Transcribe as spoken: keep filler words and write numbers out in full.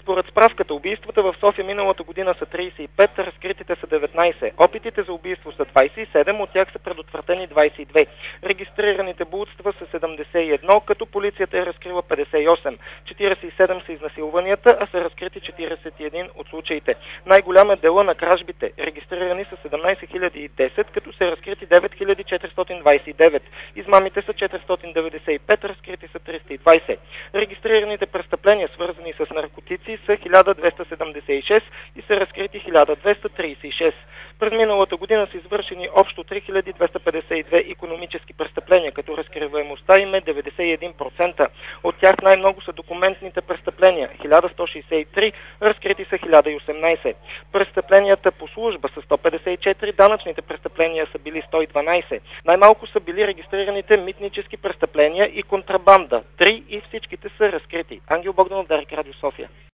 Според справката, убийствата в София миналата година са тридесет и пет, разкритите са деветнайсет. Опитите за убийство са двайсет и седем, от тях са предотвратени двайсет и две. Регистрираните блудства са седемдесет и едно, като полицията е разкрила петдесет и осем. четиридесет и седем са изнасилванията, а са разкрити четиридесет и един от случаите. Най-голям е дела на кражбите. Регистрирани са седемнайсет хиляди и десет, като са разкрити девет хиляди четиристотин двайсет и девет. Измамите са четиристотин деветдесет и пет, разкрити са триста и двайсет. Регистрираните престъпления, свързани с наркотици, са хиляда двеста седемдесет и шест и са разкрити хиляда двеста тридесет и шест. През миналата година са извършени общо три хиляди двеста петдесет и две икономически престъпления, като разкриваемостта им е деветдесет и един процента. От тях най-много са документните престъпления – хиляда сто шейсет и три, разкрити са хиляда и осемнайсет. Престъпленията по служба са сто петдесет и четири, данъчните престъпления са били сто и дванайсет. Най-малко са били регистрираните митнически престъпления и контрабанда – три, и всичките са разкрити. Ангел Богданов, Дарик, Радио София.